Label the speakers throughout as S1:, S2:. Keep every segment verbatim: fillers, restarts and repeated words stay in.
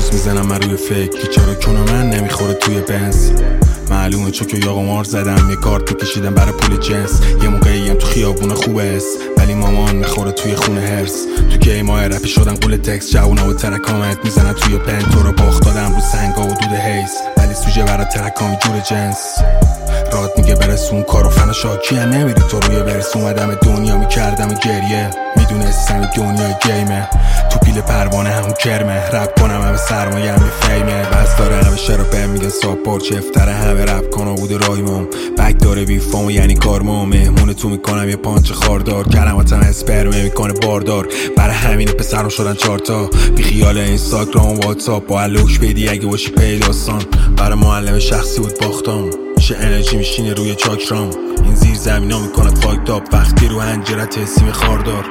S1: پس میزنم من روی فکر که چرا کنو من نمیخوره توی بنز. معلومه چون که یا قمار زدم یه کارت میکشیدم برای پول جنس. یه موقعی هم تو خیابون خوبه است ولی مامان میخوره توی خونه هرس. تو گیمای رپی شدن قول تکس جوونا و ترکامت میزنن توی پن. تو رو باخت دادم رو سنگا و دود هیس ولی سوژه برای ترکام جور جنس. راد میگه برسون کارو فنا شاکیه نمیری تو روی برس. اومدم دنیا میکردم گریه میدونستم دنیا گیمه. تو پیل پروانه همون کرمه رپ کنم همه سرمایه همه فیمه. بس داره همه شرا به میگن ساپور چفتره همه رپ کنه بوده رایمم. بک داره بی فامو یعنی کارمو مهمون تو میکنم یه پانچ خاردار. کلماتم اسپرمه میکنه باردار برای همین پسرم شدن چارتا. بی خیال اینستاگرام و واتساپ با لوک بدی اگه باشی پیداستان. برای معلم شخصی بود باختم میشه انرژی میشینه روی چاکرام. این زیر زمینا میکنه فاک تاپ وقتی رو هنجرت حسیم خاردار.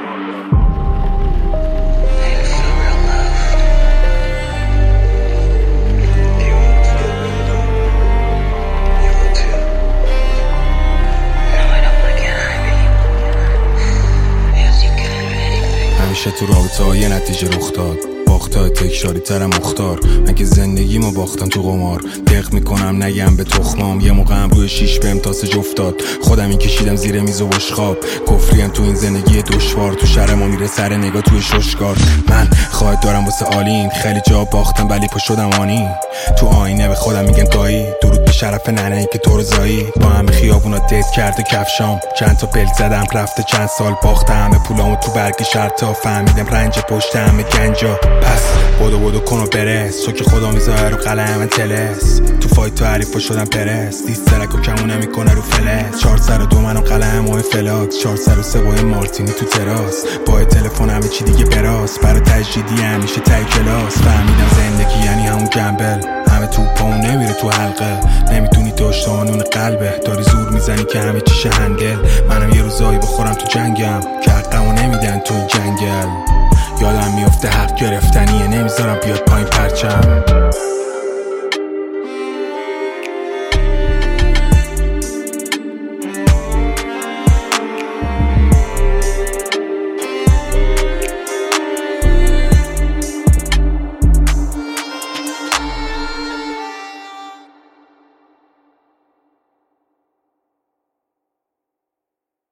S1: همیشه تو رابطه ها یه نتیجه رخ داد. باختای تکراری تر مختار. من که زندگیمو باختم تو قمار. دق میکنم نگم به تخمام. یه موقع هم روی شیش بهم تاسه افتاد. خودم این کشیدم زیر میز و بشخاب. کفریم تو این زندگی دشوار. تو شهر ما میره سر نگاه توی ششگار. من خواهد دارم واسه آلین. خیلی جا باختم ولی پا شدم آنی. تو آینه به خودم میگم گایی. درود به شرف ننهی که تو رو زایی. با همه خیابونا دیت کرده کفشام. چند تا پلت زدم رفته چند سال باختم. همه پولامو تو برگ شرطا. فهمیدم رنج پشت همه گنجا. پس بودو بودو کنو برس. تو که خدا میذاره رو قلم تلس. تو فایت تو حریفا شدم پرس. دیسترک و کمونه میکنه رو فلس. چهار سر دو منو قلم و فلاکس. چهار سر و سه با مارتینی تو تراس. با تلفن همه چی دیگه براس. برای تجدیدی همیشه تای کلاس. فهمیدم زندگی یعنی همون گمبل. همه تو پاون نمیره تو حلقه. نمیتونی داشتانون قلبه. داری زور میزنی که همه چیشه هندل. منم یه روزایی بخورم تو جنگم که حقمو نمیدن تو این جنگل. یادم میفته حق گرفتنیه نمیذارم بیاد پایین پرچم.